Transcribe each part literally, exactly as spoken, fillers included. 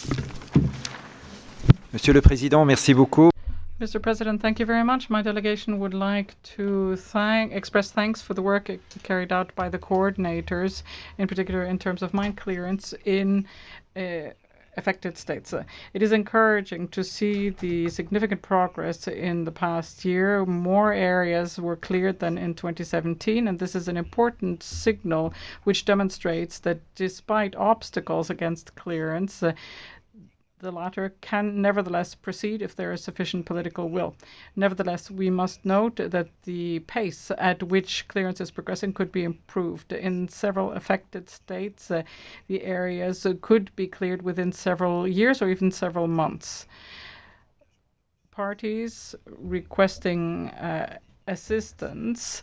Monsieur le Président, merci beaucoup. Mister President, thank you very much. My delegation would like to thank, express thanks for the work carried out by the coordinators, in particular in terms of mine clearance in uh, affected states. Uh, it is encouraging to see the significant progress in the past year. More areas were cleared than in twenty seventeen, and this is an important signal which demonstrates that despite obstacles against clearance, uh, the latter can nevertheless proceed if there is sufficient political will. Nevertheless, we must note that the pace at which clearance is progressing could be improved. In several affected states, uh, the areas uh, could be cleared within several years or even several months. Parties requesting uh, assistance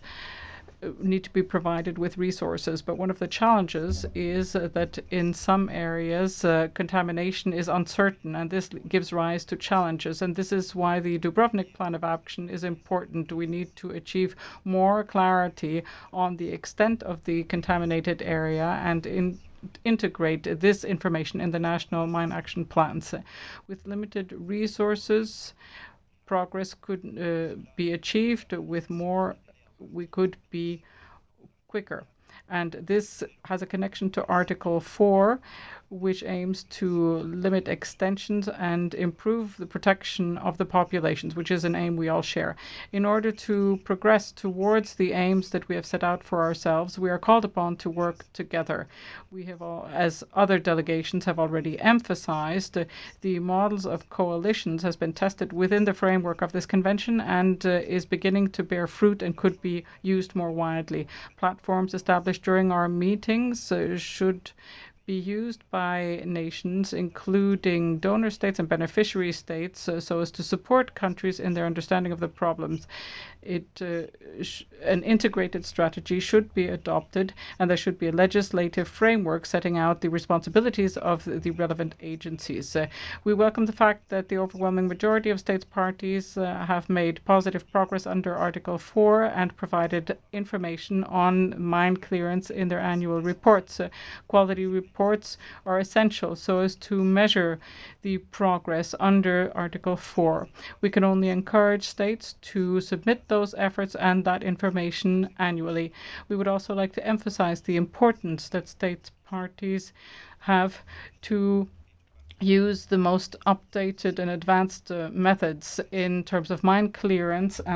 need to be provided with resources. But one of the challenges is uh, that in some areas uh, contamination is uncertain, and this gives rise to challenges. And this is why the Dubrovnik Plan of Action is important. We need to achieve more clarity on the extent of the contaminated area and in integrate this information in the national mine action plans. With limited resources, progress could uh, be achieved. With more, we could be quicker. And this has a connection to Article four, which aims to limit extensions and improve the protection of the populations, which is an aim we all share. In order to progress towards the aims that we have set out for ourselves, we are called upon to work together. We have, all, as other delegations have already emphasized, uh, the models of coalitions has been tested within the framework of this convention and uh, is beginning to bear fruit and could be used more widely. Platforms established during our meetings uh, should be used by nations, including donor states and beneficiary states, uh, so as to support countries in their understanding of the problems. It, uh, sh- an integrated strategy should be adopted, and there should be a legislative framework setting out the responsibilities of the relevant agencies. Uh, we welcome the fact that the overwhelming majority of states parties uh, have made positive progress under Article four and provided information on mine clearance in their annual reports. Uh, quality reports are essential so as to measure the progress under Article four. We can only encourage states to submit those efforts and that information annually. We would also like to emphasize the importance that states parties have to use the most updated and advanced uh, methods in terms of mine clearance